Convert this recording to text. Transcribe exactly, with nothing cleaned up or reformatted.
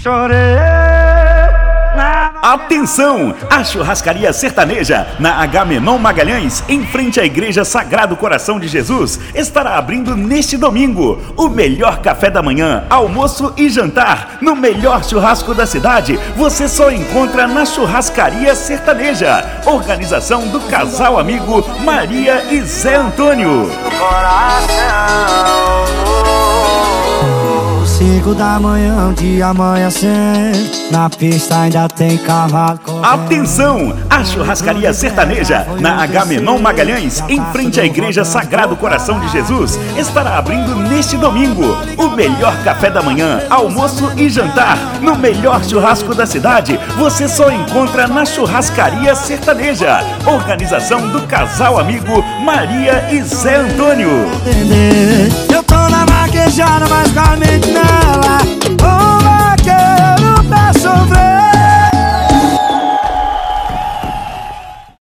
chorei. Atenção! A Churrascaria Sertaneja, na Agamenon Magalhães, em frente à Igreja Sagrado Coração de Jesus, estará abrindo neste domingo o melhor café da manhã, almoço e jantar, no melhor churrasco da cidade. Você só encontra na Churrascaria Sertaneja. Organização do casal amigo Maria e Zé Antônio. Cinco da manhã, um dia amanhecer, na pista ainda tem cavalo correndo. Atenção! A Churrascaria Sertaneja, na Agamenon Magalhães, em frente à Igreja Sagrado Coração de Jesus, estará abrindo neste domingo o melhor café da manhã, almoço e jantar, no melhor churrasco da cidade. Você só encontra na Churrascaria Sertaneja. Organização do casal amigo Maria e Zé Antônio. Eu tô na vaquejada, mas com a mente nela.